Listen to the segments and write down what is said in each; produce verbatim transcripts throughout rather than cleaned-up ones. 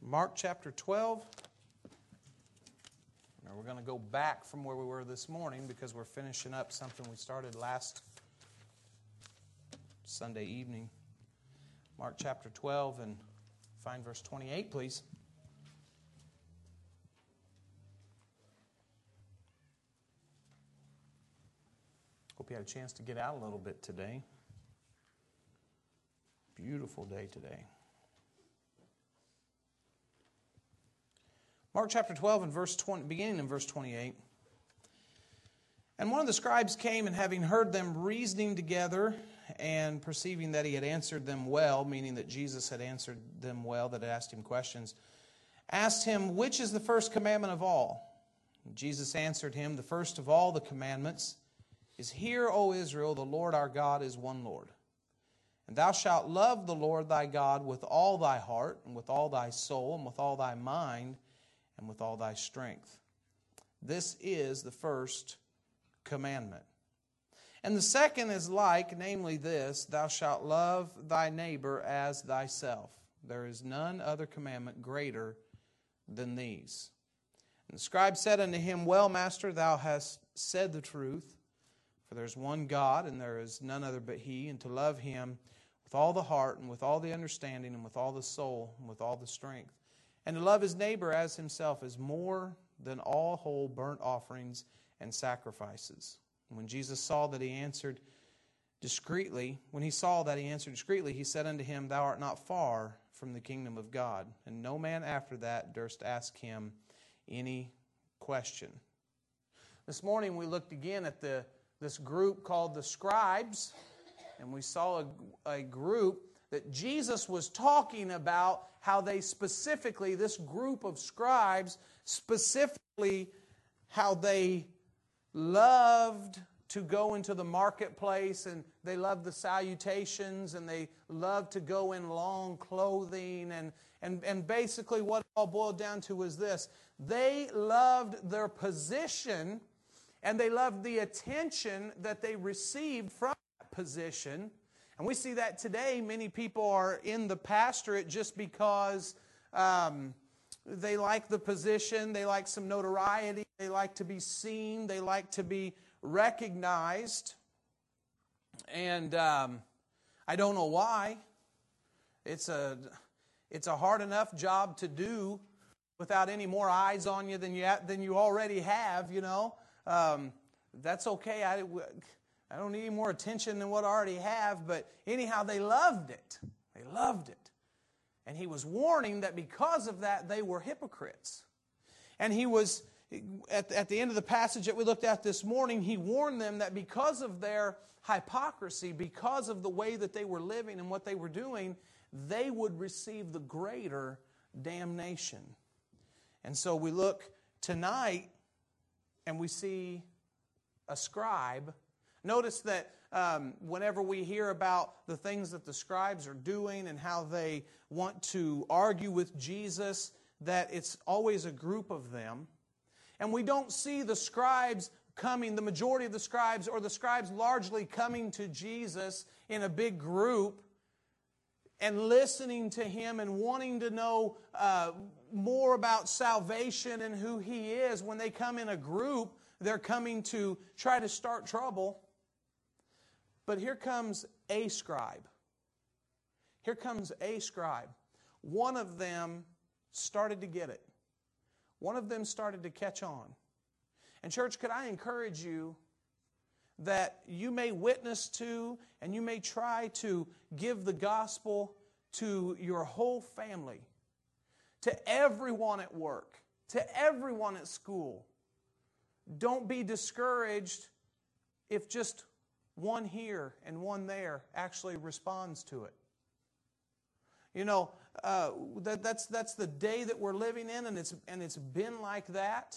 Mark chapter twelve. Now we're going to go back from where we were this morning because we're finishing up something we started last Sunday evening. Mark chapter twelve and find verse twenty-eight, please. Hope you had a chance to get out a little bit today. Beautiful day today. Mark chapter twelve and verse twenty, beginning in verse twenty-eight. And one of the scribes came, and having heard them reasoning together, and perceiving that he had answered them well, meaning that Jesus had answered them well, that had asked him questions, asked him, which is the first commandment of all? And Jesus answered him, the first of all the commandments is, Hear, O Israel, the Lord our God is one Lord. And thou shalt love the Lord thy God with all thy heart, and with all thy soul, and with all thy mind, and with all thy strength. This is the first commandment. And the second is like, namely this, Thou shalt love thy neighbor as thyself. There is none other commandment greater than these. And the scribe said unto him, Well, master, thou hast said the truth. For there is one God, and there is none other but He, and to love Him with all the heart, and with all the understanding, and with all the soul, and with all the strength. And to love his neighbor as himself is more than all whole burnt offerings and sacrifices. And when Jesus saw that he answered discreetly, when he saw that he answered discreetly, he said unto him, Thou art not far from the kingdom of God. And no man after that durst ask him any question. This morning we looked again at the this group called the scribes, and we saw a, a group that Jesus was talking about how they specifically, this group of scribes, specifically how they loved to go into the marketplace, and they loved the salutations, and they loved to go in long clothing, and, and, and basically what it all boiled down to was this. They loved their position, and they loved the attention that they received from that position. And we see that today. Many people are in the pastorate just because um, they like the position, they like some notoriety, they like to be seen, they like to be recognized. And um, I don't know why. It's a it's a hard enough job to do without any more eyes on you than you than you already have. You know, um, that's okay. I. I don't need any more attention than what I already have, but anyhow, they loved it. They loved it. And he was warning that because of that, they were hypocrites. And he was, at, at the end of the passage that we looked at this morning, he warned them that because of their hypocrisy, because of the way that they were living and what they were doing, they would receive the greater damnation. And so we look tonight and we see a scribe. Notice that um, whenever we hear about the things that the scribes are doing and how they want to argue with Jesus, that it's always a group of them. And we don't see the scribes coming, the majority of the scribes, or the scribes largely coming to Jesus in a big group and listening to Him and wanting to know uh, more about salvation and who He is. When they come in a group, they're coming to try to start trouble. But here comes a scribe. Here comes a scribe. One of them started to get it. One of them started to catch on. And church, could I encourage you that you may witness to and you may try to give the gospel to your whole family, to everyone at work, to everyone at school. Don't be discouraged if just one here and one there actually responds to it. You know, uh, that, that's that's the day that we're living in, and it's and it's been like that.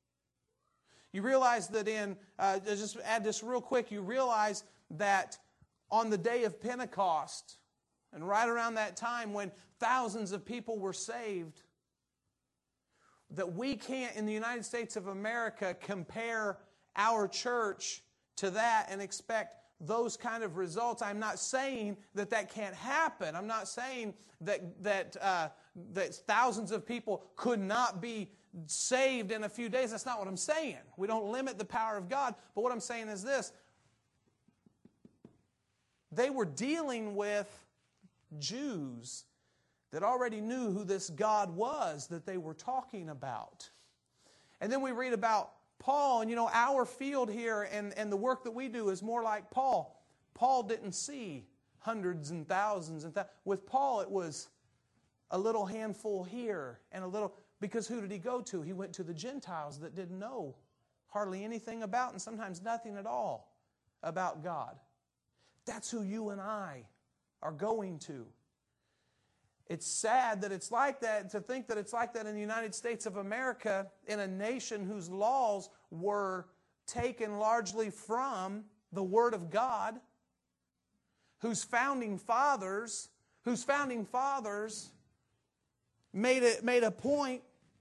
You realize that in, uh, just add this real quick, you realize that on the day of Pentecost, and right around that time when thousands of people were saved, that we can't, in the United States of America, compare our church to that and expect those kind of results. I'm not saying that that can't happen. I'm not saying that that uh, that thousands of people could not be saved in a few days. That's not what I'm saying. We don't limit the power of God. But what I'm saying is this. They were dealing with Jews that already knew who this God was that they were talking about. And then we read about Paul, and you know, our field here and, and the work that we do is more like Paul. Paul didn't see hundreds and thousands. and th- With Paul, it was a little handful here and a little... Because who did he go to? He went to the Gentiles that didn't know hardly anything about, and sometimes nothing at all about God. That's who you and I are going to. It's sad that it's like that, to think that it's like that in the United States of America, in a nation whose laws were taken largely from the Word of God, whose founding fathers, whose founding fathers made it made a point,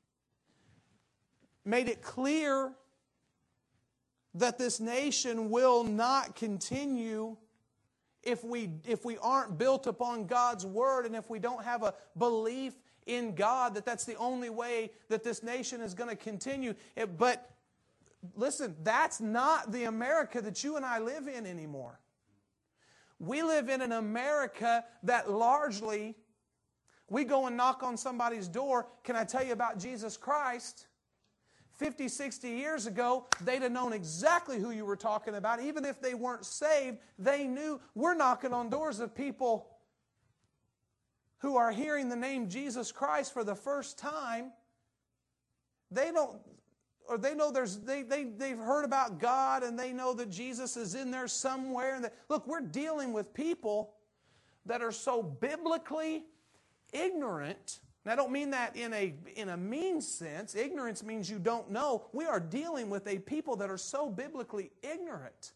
made it clear that this nation will not continue if we if we aren't built upon God's Word, and if we don't have a belief in God, that that's the only way that this nation is going to continue. It, but listen, that's not the America that you and I live in anymore. We live in an America that largely, we go and knock on somebody's door, can I tell you about Jesus Christ? fifty, sixty years ago, they'd have known exactly who you were talking about. Even if they weren't saved, they knew. We're knocking on doors of people who are hearing the name Jesus Christ for the first time. They don't, or they know there's, they, they, they've heard about God, and they know that Jesus is in there somewhere. And that, look, we're dealing with people that are so biblically ignorant. And I don't mean that in a, in a mean sense. Ignorance means you don't know. We are dealing with a people that are so biblically ignorant.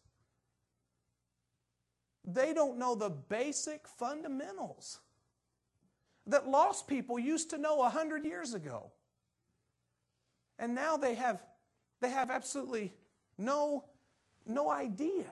They don't know the basic fundamentals that lost people used to know a hundred years ago. And now they have, they have absolutely no, no idea.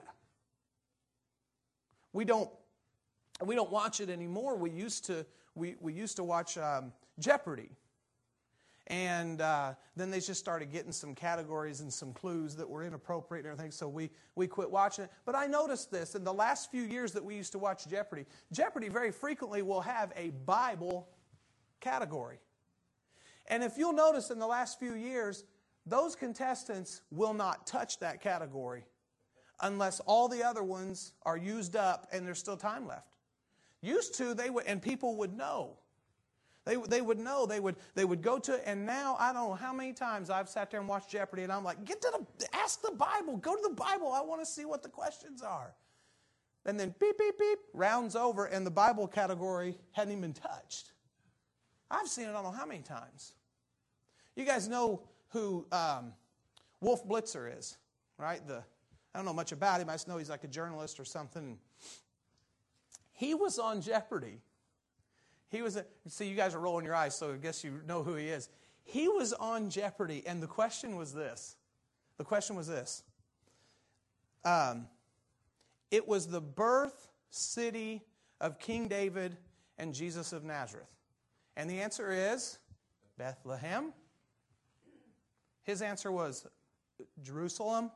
We don't, we don't watch it anymore. We used to, we, we used to watch um, Jeopardy. And uh, then they just started getting some categories and some clues that were inappropriate and everything, so we, we quit watching it. But I noticed this in the last few years that we used to watch Jeopardy. Jeopardy very frequently will have a Bible category. And if you'll notice in the last few years, those contestants will not touch that category unless all the other ones are used up and there's still time left. Used to, they would, and people would know. They, they would know. They would, they would go to, and now I don't know how many times I've sat there and watched Jeopardy, and I'm like, get to the, ask the Bible. Go to the Bible. I want to see what the questions are. And then beep, beep, beep, rounds over, and the Bible category hadn't even been touched. I've seen it I don't know how many times. You guys know who um, Wolf Blitzer is, right? The I don't know much about him. I just know he's like a journalist or something. He was on Jeopardy. He was, a, see, you guys are rolling your eyes, so I guess you know who he is. He was on Jeopardy, and the question was this. The question was this. Um, it was the birth city of King David and Jesus of Nazareth. And the answer is Bethlehem. His answer was Jerusalem.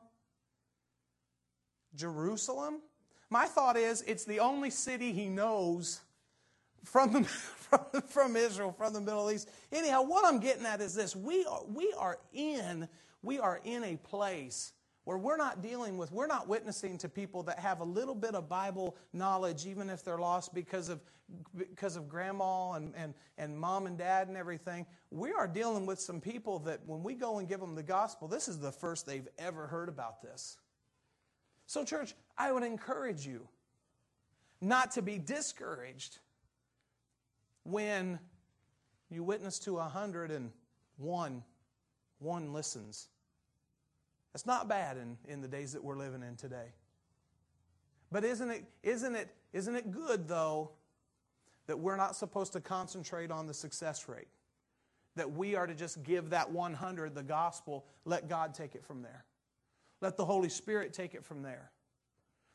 Jerusalem? My thought is it's the only city he knows from the, from, from Israel, from the Middle East. Anyhow, what I'm getting at is this. We are, we are in, we are in a place where we're not dealing with, we're not witnessing to people that have a little bit of Bible knowledge, even if they're lost because of because of grandma and, and, and mom and dad and everything. We are dealing with some people that when we go and give them the gospel, this is the first they've ever heard about this. So church, I would encourage you not to be discouraged when you witness to a hundred and one, one listens. That's not bad in, in the days that we're living in today. But isn't it, isn't it, isn't it good, though, that we're not supposed to concentrate on the success rate? That we are to just give that one hundred the gospel, let God take it from there. Let the Holy Spirit take it from there.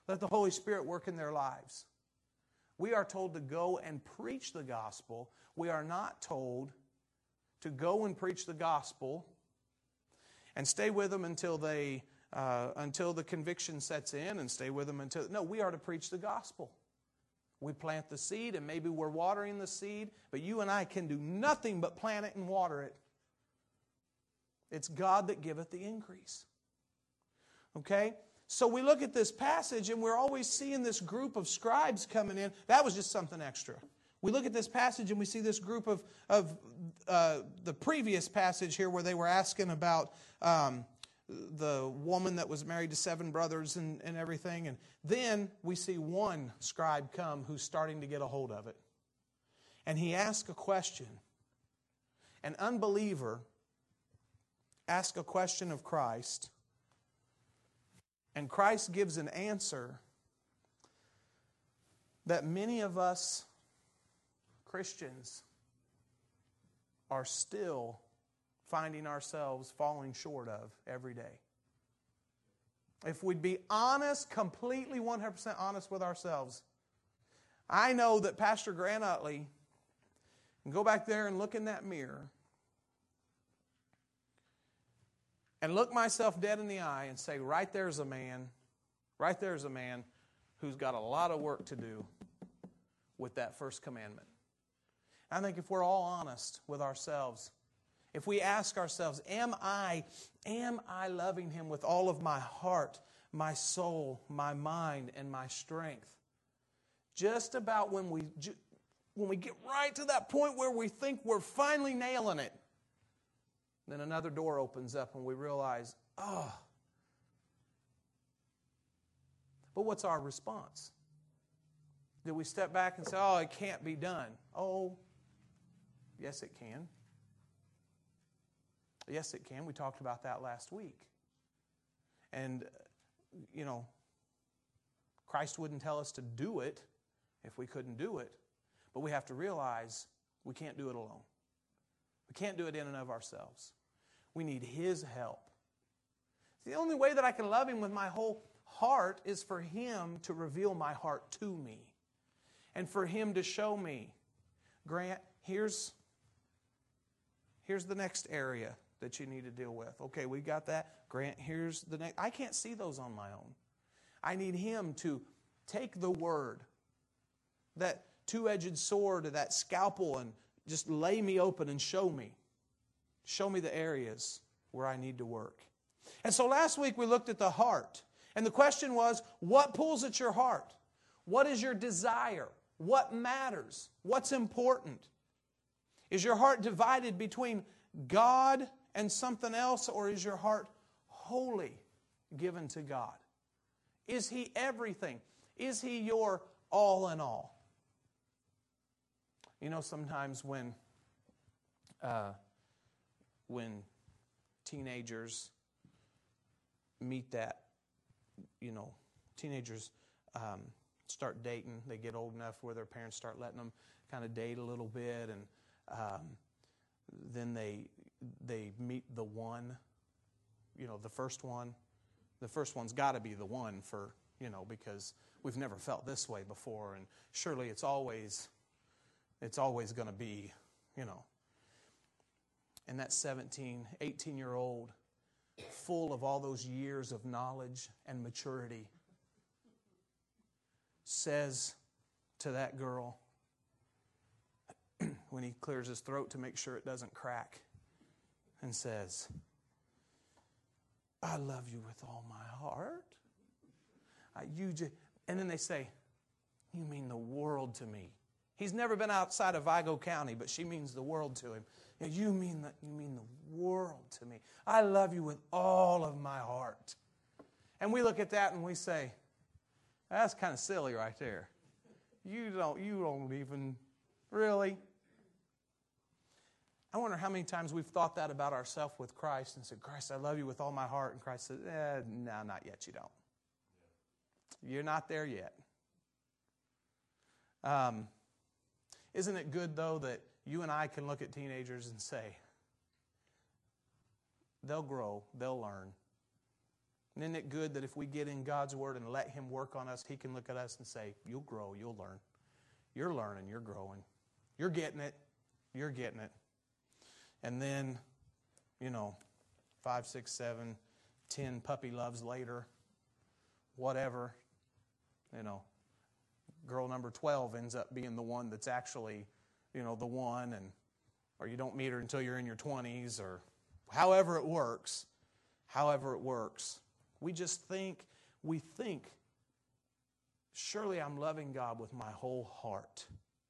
Let the Holy Spirit work in their lives. We are told to go and preach the gospel. We are not told to go and preach the gospel and stay with them until they uh, until the conviction sets in, and stay with them until... No, we are to preach the gospel. We plant the seed, and maybe we're watering the seed, but you and I can do nothing but plant it and water it. It's God that giveth the increase. Okay? So we look at this passage, and we're always seeing this group of scribes coming in. That was just something extra. We look at this passage, and we see this group of, of uh, the previous passage here where they were asking about um, the woman that was married to seven brothers and, and everything. And then we see one scribe come who's starting to get a hold of it. And he asks a question. An unbeliever asks a question of Christ. And Christ gives an answer that many of us Christians are still finding ourselves falling short of every day. If we'd be honest, completely one hundred percent honest with ourselves, I know that Pastor Grant Utley can go back there and look in that mirror and look myself dead in the eye and say, right there's a man, right there's a man who's got a lot of work to do with that first commandment. I think if we're all honest with ourselves, if we ask ourselves, am I, am I loving Him with all of my heart, my soul, my mind, and my strength? Just about when we, when we get right to that point where we think we're finally nailing it, then another door opens up and we realize, oh. But what's our response? Do we step back and say, oh, it can't be done? Oh, yes, it can. Yes, it can. We talked about that last week. And, you know, Christ wouldn't tell us to do it if we couldn't do it. But we have to realize we can't do it alone. We can't do it in and of ourselves. We need His help. The only way that I can love Him with my whole heart is for Him to reveal my heart to me. And for Him to show me, Grant, here's, here's the next area that you need to deal with. Okay, we got that. Grant, here's the next. I can't see those on my own. I need Him to take the Word, that two-edged sword, that scalpel, and just lay me open and show me. Show me the areas where I need to work. And so last week we looked at the heart. And the question was, what pulls at your heart? What is your desire? What matters? What's important? Is your heart divided between God and something else, or is your heart wholly given to God? Is He everything? Is He your all in all? You know, sometimes when uh, when teenagers meet that, you know, teenagers um, start dating, they get old enough where their parents start letting them kind of date a little bit, and um, then they they meet the one, you know, the first one. The first one's got to be the one for, you know, because we've never felt this way before, and surely it's always, it's always going to be, you know. And that seventeen, eighteen-year-old, full of all those years of knowledge and maturity, says to that girl, when he clears his throat to make sure it doesn't crack, and says, I love you with all my heart. I, you just, and then they say, you mean the world to me. He's never been outside of Vigo County, but she means the world to him. You mean the, you mean the world to me. I love you with all of my heart. And we look at that and we say, that's kind of silly right there. You don't, you don't even, really? I wonder how many times we've thought that about ourselves with Christ and said, Christ, I love you with all my heart. And Christ said, eh, no, not yet, you don't. You're not there yet. Um, isn't it good, though, that you and I can look at teenagers and say, they'll grow, they'll learn, And isn't it good that if we get in God's Word and let Him work on us, He can look at us and say, you'll grow, you'll learn. You're learning, you're growing. You're getting it, you're getting it. And then, you know, five, six, seven, ten puppy loves later, whatever, you know, girl number twelve ends up being the one that's actually, you know, the one, and or you don't meet her until you're in your twenties, or however it works, however it works. We just think, we think, surely I'm loving God with my whole heart.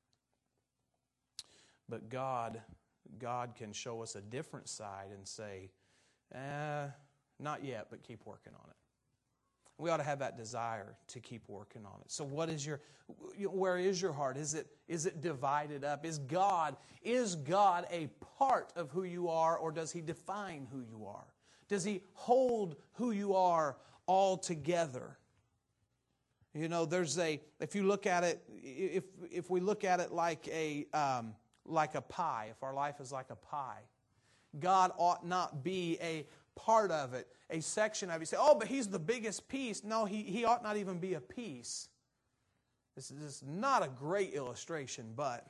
But God, God can show us a different side and say, eh, not yet, but keep working on it. We ought to have that desire to keep working on it. So what is your, where is your heart? Is it, is it divided up? Is God, is God a part of who you are, or does He define who you are? Does He hold who you are all together? You know, there's a, if you look at it, if if we look at it like a um, like a pie, if our life is like a pie, God ought not be a part of it, a section of it. You say, oh, but He's the biggest piece. No, He, he ought not even be a piece. This is just not a great illustration, but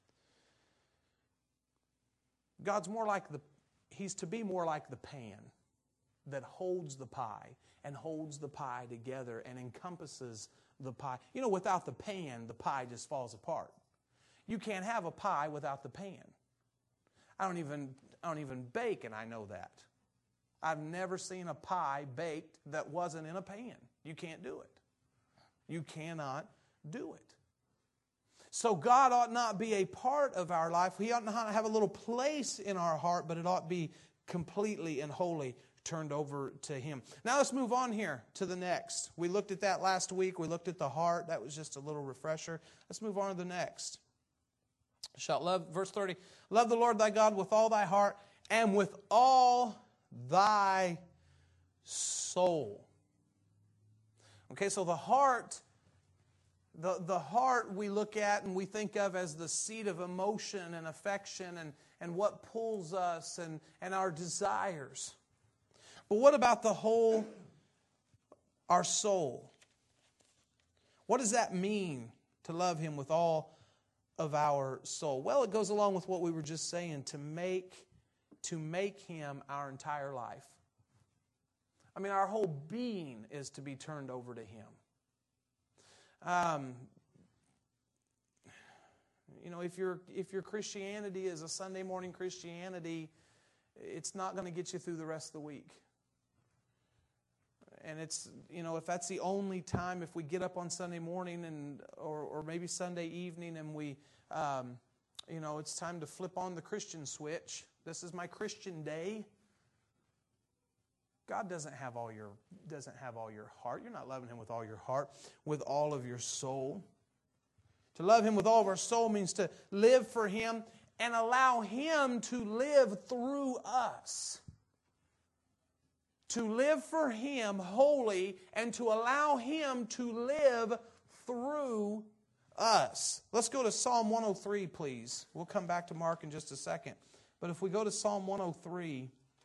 God's more like the, He's to be more like the pan that holds the pie and holds the pie together and encompasses the pie. You know, without the pan, the pie just falls apart. You can't have a pie without the pan. I don't even, I don't even bake, and I know that. I've never seen a pie baked that wasn't in a pan. You can't do it. You cannot do it. So God ought not be a part of our life. He ought not have a little place in our heart, but it ought to be completely and wholly turned over to Him. Now let's move on here to the next. We looked at that last week. We looked at the heart. That was just a little refresher. Let's move on to the next. Shalt love, verse thirty, love the Lord thy God with all thy heart and with all thy soul. Okay, so the heart, the, the heart we look at and we think of as the seat of emotion and affection and, and what pulls us and, and our desires. But what about the whole, our soul? What does that mean to love Him with all of our soul? Well, it goes along with what we were just saying, to make, to make Him our entire life. I mean, our whole being is to be turned over to Him. Um, you know, if your if your Christianity is a Sunday morning Christianity, it's not going to get you through the rest of the week. And it's, you know, if that's the only time, if we get up on Sunday morning and or, or maybe Sunday evening and we, um, you know, it's time to flip on the Christian switch. This is my Christian day. God doesn't have all your doesn't have all your heart. You're not loving Him with all your heart, with all of your soul. To love Him with all of our soul means to live for Him and allow Him to live through us. To live for Him wholly and to allow Him to live through us. Let's go to Psalm one oh three, please. We'll come back to Mark in just a second. But if we go to Psalm one oh three,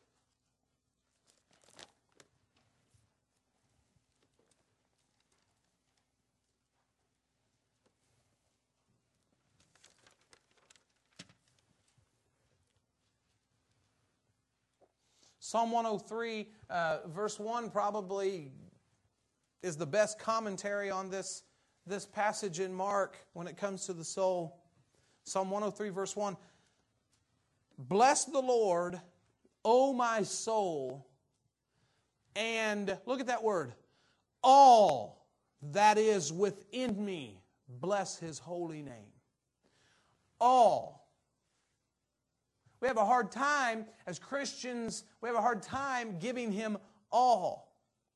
Psalm one oh three, uh, verse one probably is the best commentary on this, this passage in Mark when it comes to the soul. Psalm one oh three, verse one. Bless the Lord, O my soul, and look at that word, all that is within me, bless His holy name. All. We have a hard time, as Christians, we have a hard time giving Him all.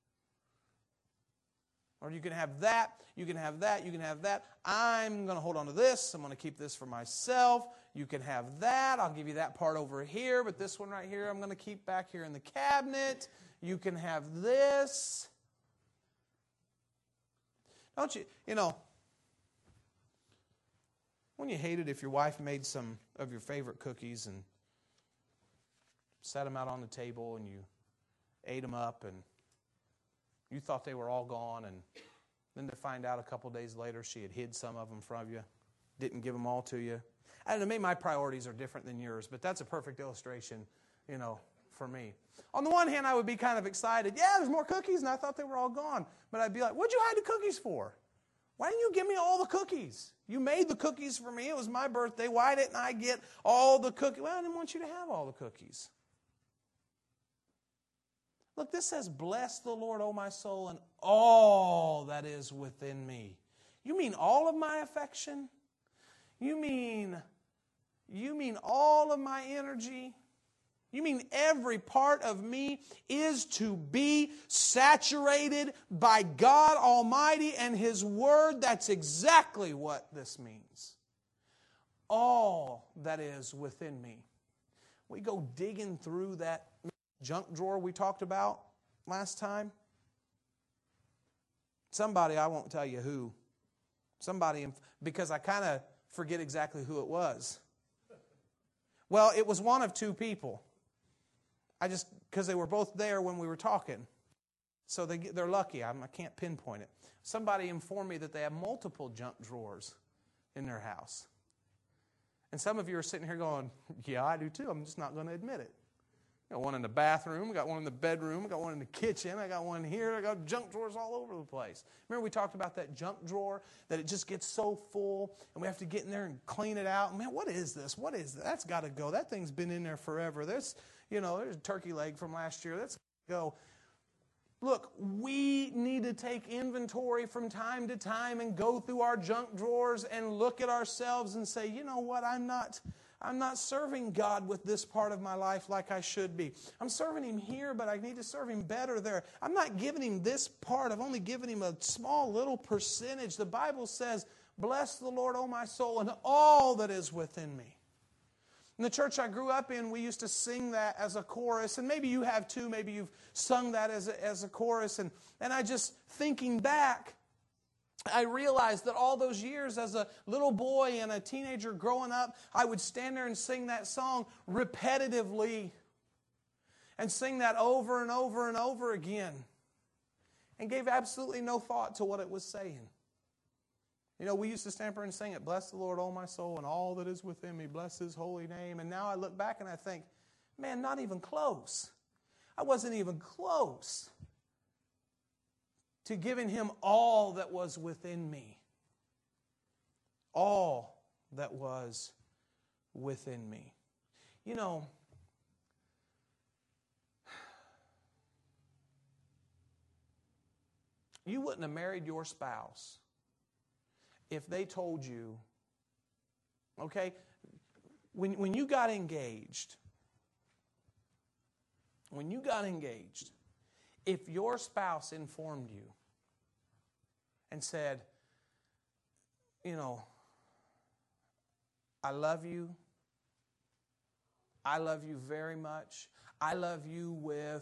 Or you can have that, you can have that, you can have that. I'm going to hold on to this. I'm going to keep this for myself. You can have that. I'll give you that part over here, but this one right here I'm going to keep back here in the cabinet. You can have this. Don't you, you know, when you hated if your wife made some of your favorite cookies and set them out on the table and you ate them up and You thought they were all gone, and then to find out a couple days later she had hid some of them from you, didn't give them all to you. I don't know, maybe my priorities are different than yours, but that's a perfect illustration, you know, for me. On the one hand, I would be kind of excited. Yeah, there's more cookies, and I thought they were all gone. But I'd be like, what'd you hide the cookies for? Why didn't you give me all the cookies? You made the cookies for me. It was my birthday. Why didn't I get all the cookies? Well, I didn't want you to have all the cookies. Look, this says, bless the Lord, O my soul, and all that is within me. You mean all of my affection? You mean, you mean all of my energy? You mean every part of me is to be saturated by God Almighty and His Word? That's exactly what this means. All that is within me. We go digging through that junk drawer we talked about last time. Somebody, I won't tell you who. Somebody, because I kind of forget exactly who it was. Well, it was one of two people. I just, because they were both there when we were talking. So they, they're lucky. I'm, I can't pinpoint it. Somebody informed me that they have multiple junk drawers in their house. And some of you are sitting here going, yeah, I do too. I'm just not going to admit it. I got one in the bathroom. I got one in the bedroom. I got one in the kitchen. I got one here. I got junk drawers all over the place. Remember we talked about that junk drawer, that it just gets so full, and we have to get in there and clean it out. Man, what is this? What is that? That's got to go. That thing's been in there forever. There's, you know, there's a turkey leg from last year. That's got to go. Look, we need to take inventory from time to time and go through our junk drawers and look at ourselves and say, you know what, I'm not... I'm not serving God with this part of my life like I should be. I'm serving Him here, but I need to serve Him better there. I'm not giving Him this part. I've only given Him a small little percentage. The Bible says, bless the Lord, O my soul, and all that is within me. In the church I grew up in, we used to sing that as a chorus, and maybe you have too. Maybe you've sung that as a, as a chorus. And, and I just, thinking back, I realized that all those years as a little boy and a teenager growing up, I would stand there and sing that song repetitively and sing that over and over and over again and gave absolutely no thought to what it was saying. You know, we used to stand there and sing it, bless the Lord, O my soul, and all that is within me, bless His holy name. And now I look back and I think, man, not even close. I wasn't even close to giving Him all that was within me. All that was within me. You know, you wouldn't have married your spouse if they told you, okay, when, when you got engaged, when you got engaged, if your spouse informed you and said, you know, I love you. I love you very much. I love you with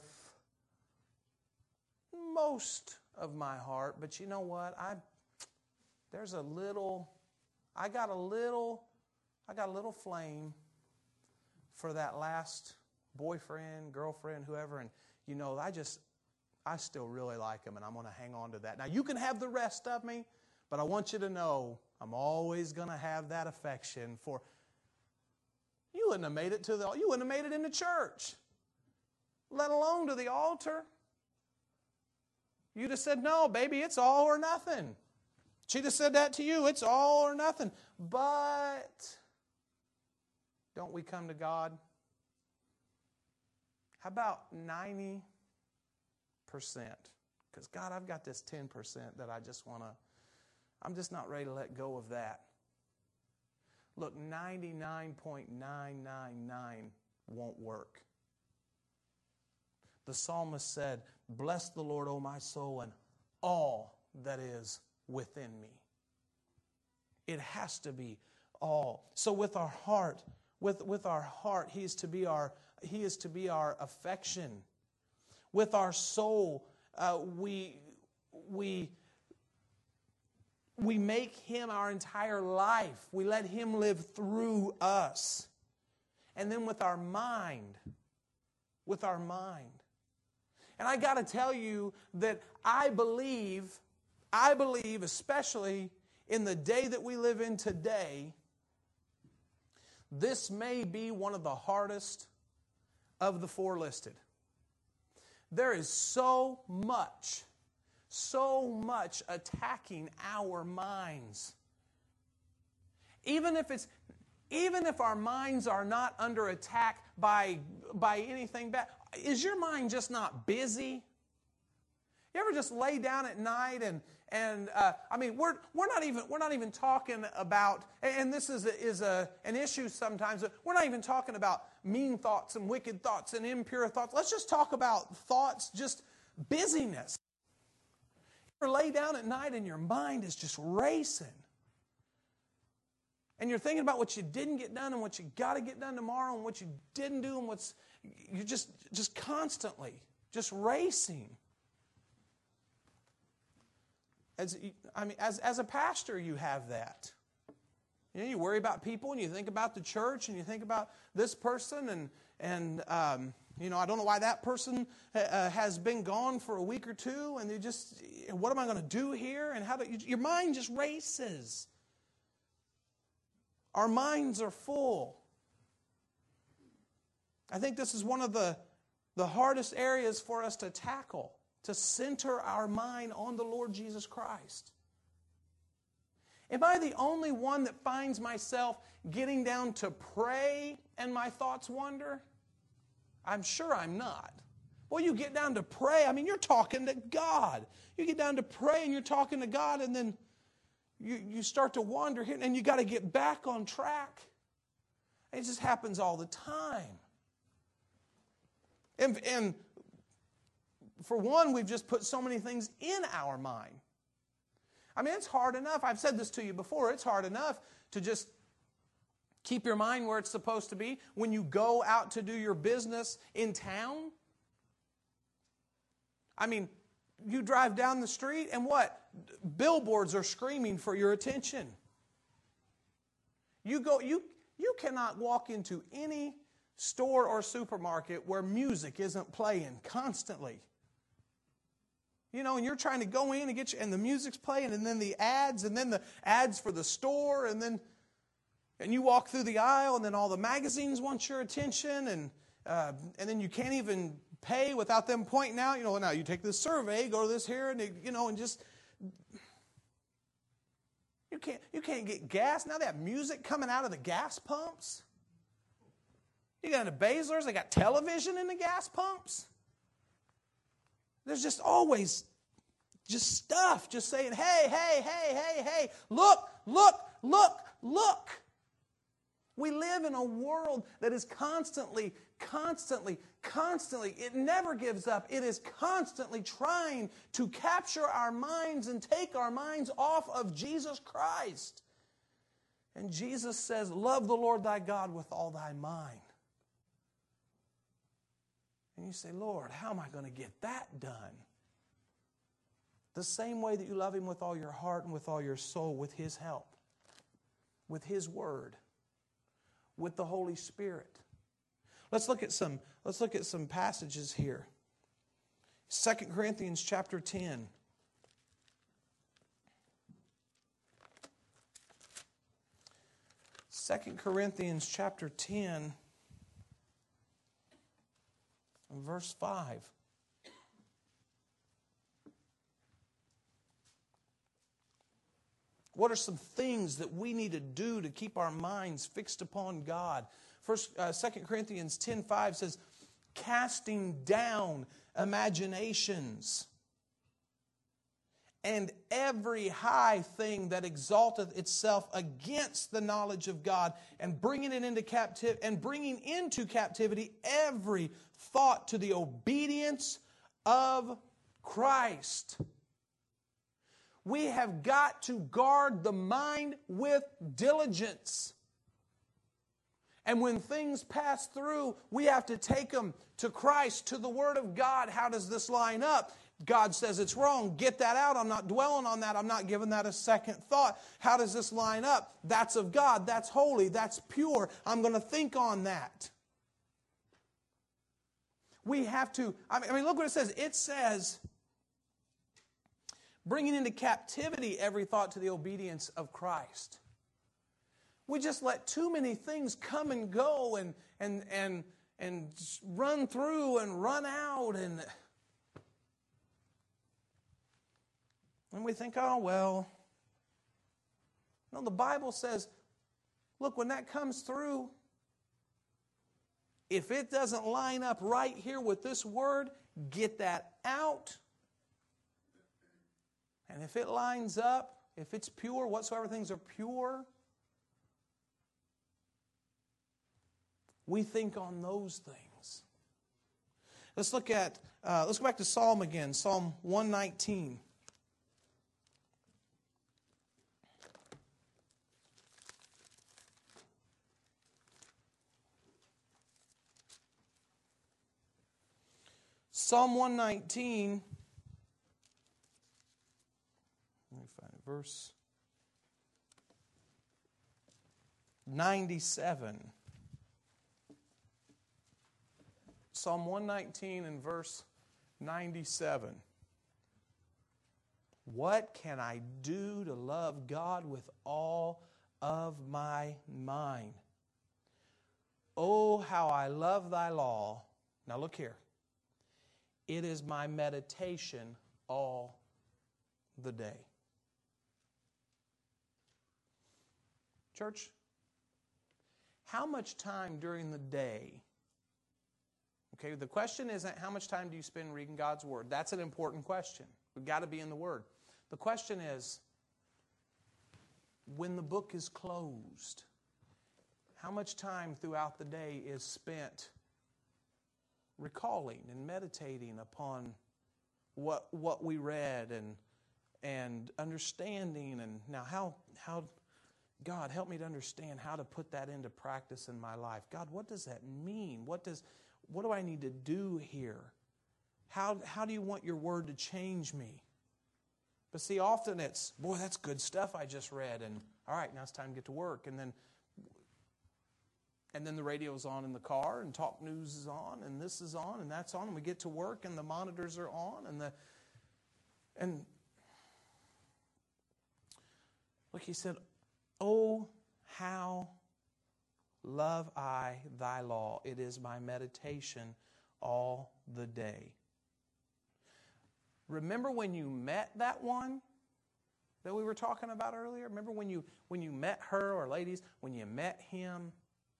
most of my heart. But you know what? I there's a little, I got a little, I got a little flame for that last boyfriend, girlfriend, whoever. And, you know, I just, I still really like him, and I'm going to hang on to that. Now, you can have the rest of me, but I want you to know I'm always going to have that affection for... You wouldn't have made it to the... You wouldn't have made it in the church, let alone to the altar. You'd have said, no, baby, it's all or nothing. She'd have said that to you, it's all or nothing. But don't we come to God? How about ninety percent? Because God, I've got this ten percent that I just want to, I'm just not ready to let go of that. Look, ninety-nine point nine nine nine won't work. The psalmist said, bless the Lord, O my soul, and all that is within me. It has to be all. So with our heart, with, with our heart, He is to be our, He is to be our affection. With our soul, uh, we, we, we make Him our entire life. We let Him live through us. And then with our mind, with our mind. And I got to tell you that I believe, I believe, especially in the day that we live in today, this may be one of the hardest of the four listed. There is so much, so much attacking our minds. Even if it's, even if our minds are not under attack by, by anything bad, is your mind just not busy? You ever just lay down at night and and uh, I mean we're we're not even we're not even talking about, and this is a, is a an issue sometimes. We're not even talking about mean thoughts and wicked thoughts and impure thoughts. Let's just talk about thoughts, just busyness. You ever lay down at night and your mind is just racing, and you're thinking about what you didn't get done and what you got to get done tomorrow and what you didn't do and what's you're just just constantly just racing. As, I mean, as, as a pastor, you have that. You know, you worry about people, and you think about the church, and you think about this person, and and um, you know, I don't know why that person uh, has been gone for a week or two, and you just, what am I going to do here? And how do you, your mind just races. Our minds are full. I think this is one of the the hardest areas for us to tackle. To center our mind on the Lord Jesus Christ. Am I the only one that finds myself getting down to pray and my thoughts wander? I'm sure I'm not. Well, you get down to pray, I mean, you're talking to God. You get down to pray and you're talking to God, and then you, you start to wander here, and you got to get back on track. It just happens all the time. And, and for one, we've just put so many things in our mind. I mean, it's hard enough. I've said this to you before. It's hard enough to just keep your mind where it's supposed to be when you go out to do your business in town. I mean, you drive down the street and what? Billboards are screaming for your attention. You go, you, you cannot walk into any store or supermarket where music isn't playing constantly. You know, and you're trying to go in and get you, and the music's playing, and then the ads, and then the ads for the store, and then, and you walk through the aisle, and then all the magazines want your attention, and uh, and then you can't even pay without them pointing out, you know, now you take this survey, go to this here, and you know, and just you can't you can't get gas. Now they have music coming out of the gas pumps. You got the Basler's, they got television in the gas pumps. There's just always just stuff just saying, hey, hey, hey, hey, hey, look, look, look, look. We live in a world that is constantly, constantly, constantly, it never gives up. It is constantly trying to capture our minds and take our minds off of Jesus Christ. And Jesus says, love the Lord thy God with all thy mind. And you say, Lord, how am I going to get that done? The same way that you love Him with all your heart and with all your soul, with His help, with His Word, with the Holy Spirit. Let's look at some, let's look at some passages here. Second Corinthians chapter ten. Second Corinthians chapter ten. Verse five. What are some things that we need to do to keep our minds fixed upon God? First, uh, Second Corinthians ten five says, casting down imaginations and every high thing that exalteth itself against the knowledge of God, and bringing it into captivity, and bringing into captivity every thought to the obedience of Christ. We have got to guard the mind with diligence. And when things pass through, we have to take them to Christ, to the Word of God. How does this line up? God says it's wrong. Get that out. I'm not dwelling on that. I'm not giving that a second thought. How does this line up? That's of God. That's holy. That's pure. I'm going to think on that. We have to, I mean, I mean, look what it says. It says, bringing into captivity every thought to the obedience of Christ. We just let too many things come and go and and and and run through and run out, and and we think, oh well. No, the Bible says, look, when that comes through, if it doesn't line up right here with this word, get that out. And if it lines up, if it's pure, whatsoever things are pure, we think on those things. Let's look at, uh, let's go back to Psalm again, Psalm one nineteen. Psalm one nineteen, let me find it, verse ninety-seven. Psalm one nineteen and verse ninety-seven. What can I do to love God with all of my mind? Oh, how I love thy law. Now look here. It is my meditation all the day. Church, how much time during the day? Okay, the question isn't how much time do you spend reading God's Word. That's an important question. We've got to be in the Word. The question is, when the book is closed, how much time throughout the day is spent recalling and meditating upon what what we read and and understanding, and now how how God help me to understand how to put that into practice in my life. God, what does that mean? What does what do I need to do here? How how do you want your word to change me? But see, often it's, boy, that's good stuff I just read, and all right, now it's time to get to work, and then And then the radio's on in the car, and talk news is on, and this is on, and that's on, and we get to work, and the monitors are on, and the and look, he said, "Oh, how love I thy law! It is my meditation all the day." Remember when you met that one that we were talking about earlier? Remember when you when you met her, or ladies, when you met him?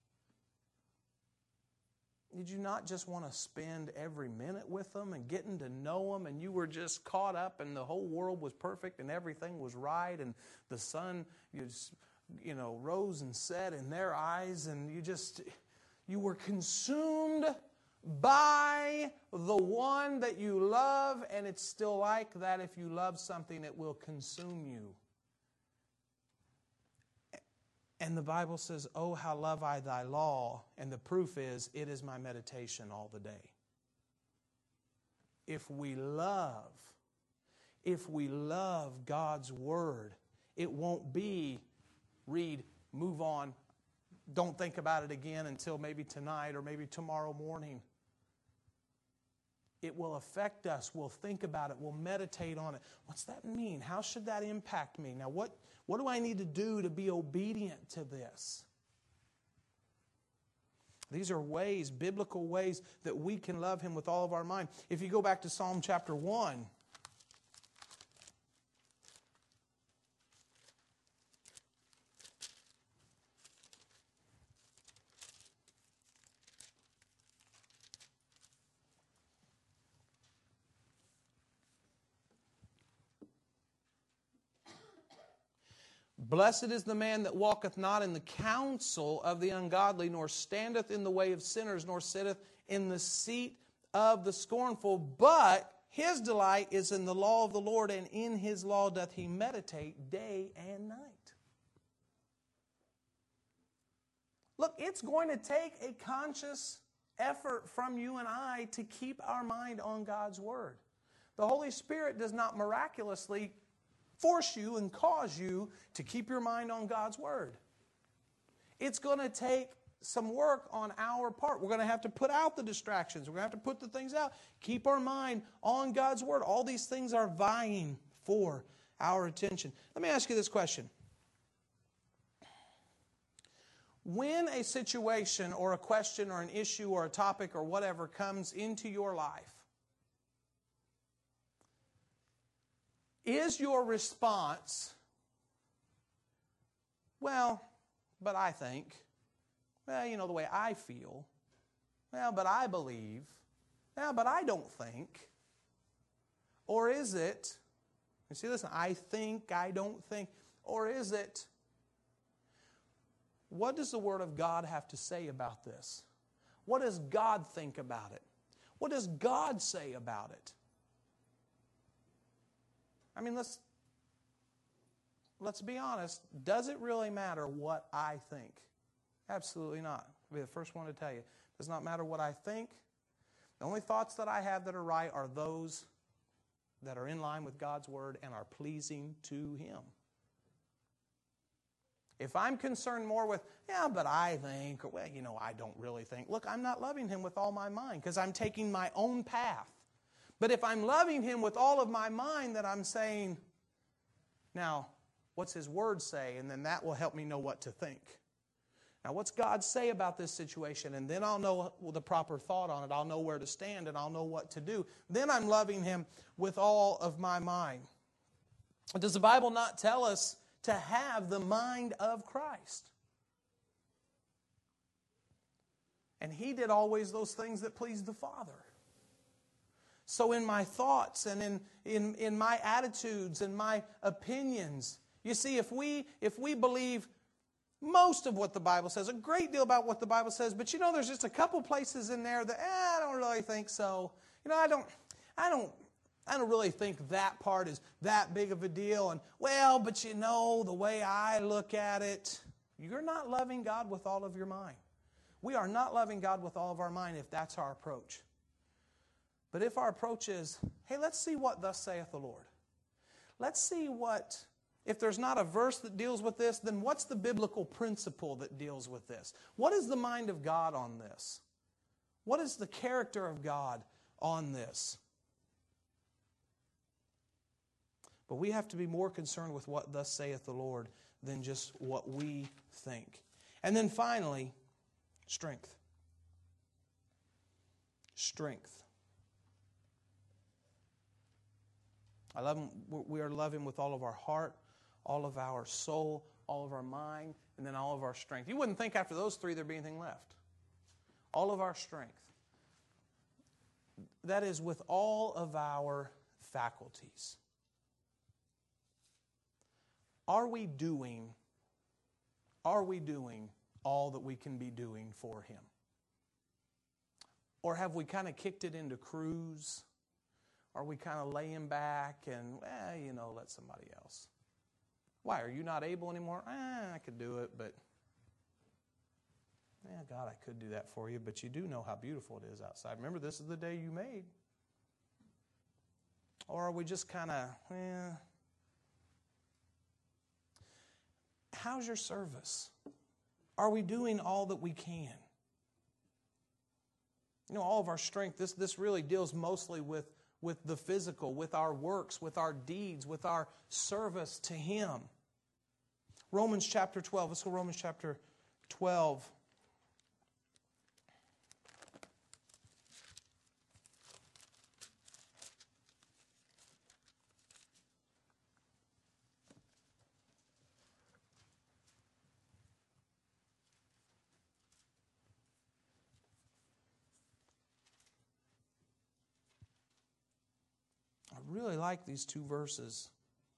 Did you not just want to spend every minute with them and getting to know them, and you were just caught up and the whole world was perfect and everything was right, and the sun you know rose and set in their eyes, and you just you were consumed by the one that you love? And it's still like that. If you love something, it will consume you. And the Bible says, "Oh, how love I thy law." And the proof is, it is my meditation all the day. If we love, if we love God's Word, it won't be read, move on, don't think about it again until maybe tonight or maybe tomorrow morning. It will affect us. We'll think about it. We'll meditate on it. What's that mean? How should that impact me? Now, what, what do I need to do to be obedient to this? These are ways, biblical ways, that we can love Him with all of our mind. If you go back to Psalm chapter one, "Blessed is the man that walketh not in the counsel of the ungodly, nor standeth in the way of sinners, nor sitteth in the seat of the scornful. But his delight is in the law of the Lord, and in his law doth he meditate day and night." Look, it's going to take a conscious effort from you and I to keep our mind on God's Word. The Holy Spirit does not miraculously force you and cause you to keep your mind on God's Word. It's going to take some work on our part. We're going to have to put out the distractions. We're going to have to put the things out. Keep our mind on God's Word. All these things are vying for our attention. Let me ask you this question. When a situation or a question or an issue or a topic or whatever comes into your life, is your response, well, but I think, well, you know, the way I feel, well, but I believe, well, but I don't think, or is it, you see, listen, I think, I don't think, or is it, what does the Word of God have to say about this? What does God think about it? What does God say about it? I mean, let's, let's be honest. Does it really matter what I think? Absolutely not. I'll be the first one to tell you. It does not matter what I think. The only thoughts that I have that are right are those that are in line with God's Word and are pleasing to Him. If I'm concerned more with, yeah, but I think, or, well, you know, I don't really think. Look, I'm not loving Him with all my mind because I'm taking my own path. But if I'm loving Him with all of my mind, then I'm saying, now, what's His Word say? And then that will help me know what to think. Now, what's God say about this situation? And then I'll know the proper thought on it. I'll know where to stand and I'll know what to do. Then I'm loving Him with all of my mind. Does the Bible not tell us to have the mind of Christ? And He did always those things that pleased the Father. So in my thoughts and in, in, in my attitudes and my opinions, you see, if we if we believe most of what the Bible says, a great deal about what the Bible says, but you know, there's just a couple places in there that eh, I don't really think so. You know, I don't, I don't, I don't really think that part is that big of a deal. And well, but you know, the way I look at it, you're not loving God with all of your mind. We are not loving God with all of our mind if that's our approach. But if our approach is, hey, let's see what thus saith the Lord. Let's see what, if there's not a verse that deals with this, then what's the biblical principle that deals with this? What is the mind of God on this? What is the character of God on this? But we have to be more concerned with what thus saith the Lord than just what we think. And then finally, strength. Strength. I love Him. We are to love Him with all of our heart, all of our soul, all of our mind, and then all of our strength. You wouldn't think after those three there'd be anything left. All of our strength. That is with all of our faculties. Are we doing, are we doing all that we can be doing for Him? Or have we kind of kicked it into cruise? Are we kind of laying back and, well, you know, let somebody else? Why, are you not able anymore? Eh, I could do it, but, yeah, God, I could do that for you, but you do know how beautiful it is outside. Remember, this is the day you made. Or are we just kind of, eh? How's your service? Are we doing all that we can? You know, all of our strength, this, this really deals mostly with with the physical, with our works, with our deeds, with our service to Him. Romans chapter twelve. Let's go Romans chapter twelve. I really like these two verses.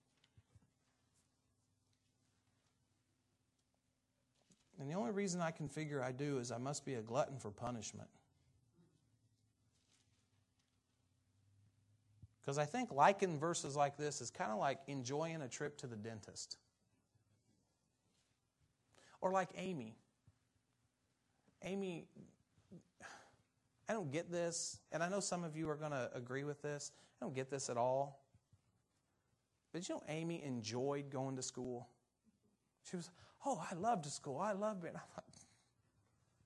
And the only reason I can figure I do is I must be a glutton for punishment. Because I think liking verses like this is kind of like enjoying a trip to the dentist. Or like Amy. Amy, I don't get this, and I know some of you are going to agree with this. I don't get this at all. But you know, Amy enjoyed going to school. She was, oh, I loved school. I loved it.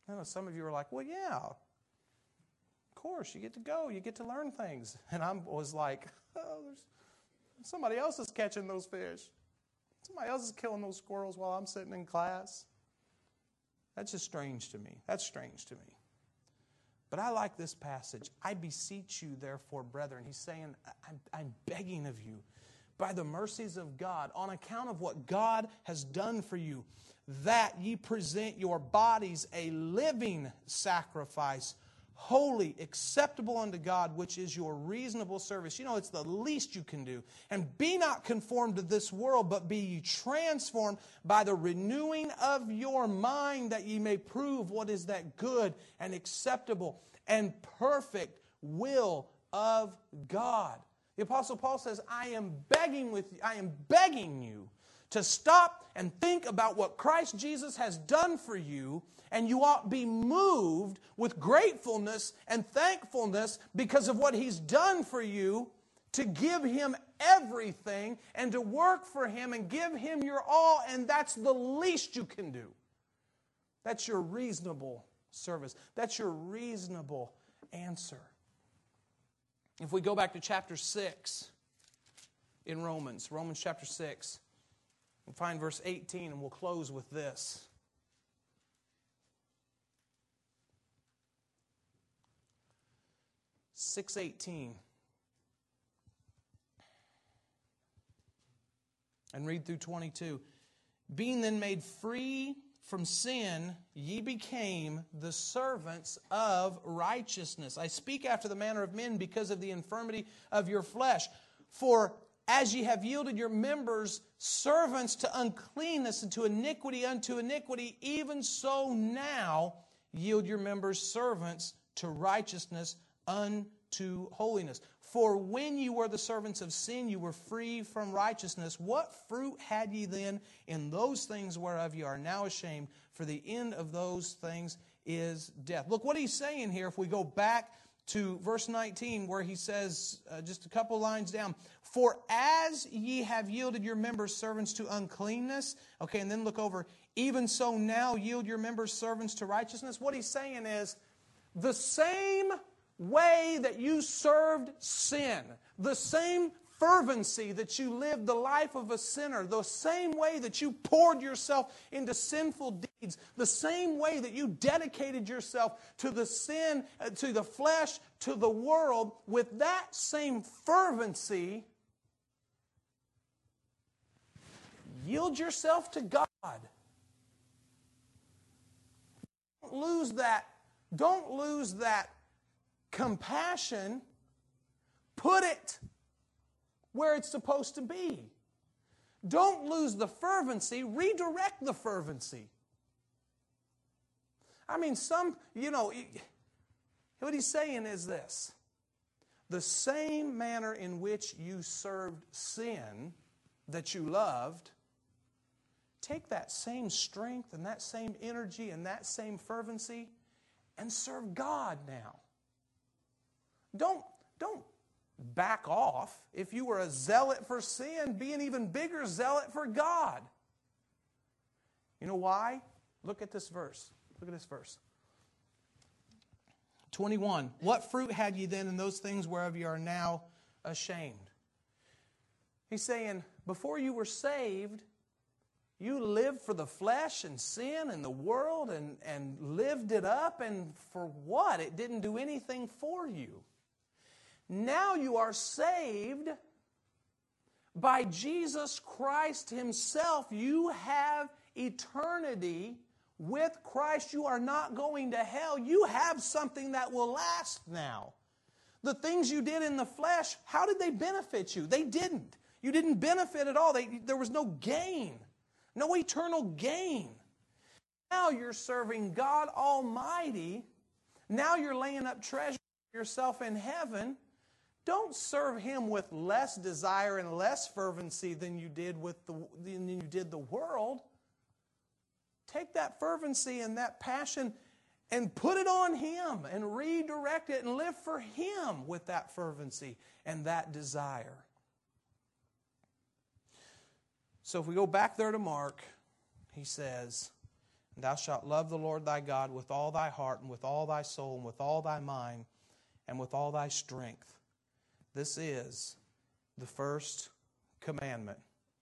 I know some of you are like, well, yeah, of course, you get to go. You get to learn things. And I was like, oh, there's somebody else is catching those fish. Somebody else is killing those squirrels while I'm sitting in class. That's just strange to me. That's strange to me. But I like this passage. I beseech you, therefore, brethren. He's saying, I'm, I'm begging of you, by the mercies of God, on account of what God has done for you, that ye present your bodies a living sacrifice, holy, acceptable unto God, which is your reasonable service. You know, it's the least you can do. And be not conformed to this world, but be ye transformed by the renewing of your mind, that ye may prove what is that good and acceptable and perfect will of God. The Apostle Paul says, I am begging with you, I am begging you to stop and think about what Christ Jesus has done for you, and you ought be moved with gratefulness and thankfulness because of what He's done for you, to give Him everything and to work for Him and give Him your all, and that's the least you can do. That's your reasonable service. That's your reasonable answer. If we go back to chapter six in Romans, Romans chapter six, we'll find verse eighteen, and we'll close with this. six eighteen. And read through twenty-two. Being then made free from sin, ye became the servants of righteousness. I speak after the manner of men because of the infirmity of your flesh. For as ye have yielded your members servants to uncleanness and to iniquity unto iniquity, even so now yield your members servants to righteousness unto holiness. For when you were the servants of sin, you were free from righteousness. What fruit had ye then in those things whereof you are now ashamed? For the end of those things is death. Look what he's saying here. If we go back to verse nineteen, where he says, uh, just a couple lines down, for as ye have yielded your members servants to uncleanness, okay, and then look over, even so now yield your members servants to righteousness. What he's saying is, the same way that you served sin, the same fervency that you lived the life of a sinner, the same way that you poured yourself into sinful deeds, the same way that you dedicated yourself to the sin, uh, to the flesh, to the world, with that same fervency, yield yourself to God. Don't lose that, don't lose that compassion. Put it where it's supposed to be. Don't lose the fervency. Redirect the fervency. I mean, some, you know, what he's saying is this. The same manner in which you served sin that you loved, take that same strength and that same energy and that same fervency and serve God now. Don't, don't back off. If you were a zealot for sin, be an even bigger zealot for God. You know why? Look at this verse. Look at this verse. twenty-one. What fruit had ye then in those things whereof you are now ashamed? He's saying, before you were saved, you lived for the flesh and sin and the world and, and lived it up, and for what? It didn't do anything for you. Now you are saved by Jesus Christ Himself. You have eternity with Christ. You are not going to hell. You have something that will last now. The things you did in the flesh, how did they benefit you? They didn't. You didn't benefit at all. They, there was no gain, no eternal gain. Now you're serving God Almighty. Now you're laying up treasure for yourself in heaven. Don't serve Him with less desire and less fervency than you did with the than you did the world. Take that fervency and that passion and put it on Him and redirect it and live for Him with that fervency and that desire. So if we go back there to Mark, he says, Thou shalt love the Lord thy God with all thy heart and with all thy soul and with all thy mind and with all thy strength. This is the first commandment.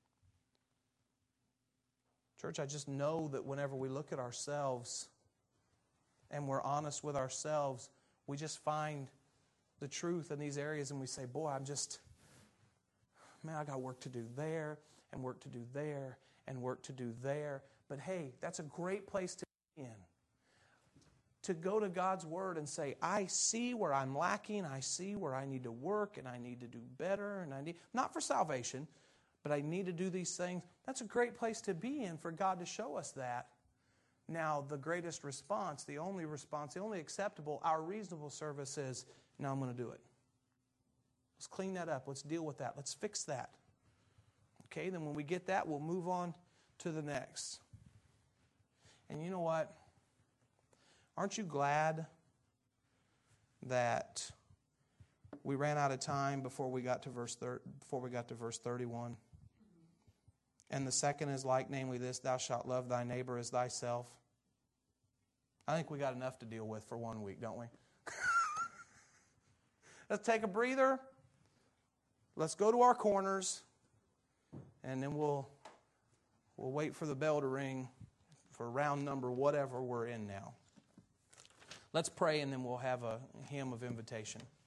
Church, I just know that whenever we look at ourselves and we're honest with ourselves, we just find the truth in these areas and we say, boy, I'm just, man, I got work to do there and work to do there and work to do there. But hey, that's a great place to be in. To go to God's Word and say, I see where I'm lacking, I see where I need to work and I need to do better, and I need, not for salvation, but I need to do these things. That's a great place to be in for God to show us that. Now, the greatest response, the only response, the only acceptable, our reasonable service is, now I'm going to do it. Let's clean that up. Let's deal with that. Let's fix that. Okay, then when we get that, we'll move on to the next. And you know what? Aren't you glad that we ran out of time before we got to verse thir- before we got to verse thirty-one? And the second is like, namely this, thou shalt love thy neighbor as thyself. I think we got enough to deal with for one week, don't we? Let's take a breather. Let's go to our corners, and then we'll we'll wait for the bell to ring for round number whatever we're in now. Let's pray, and then we'll have a hymn of invitation.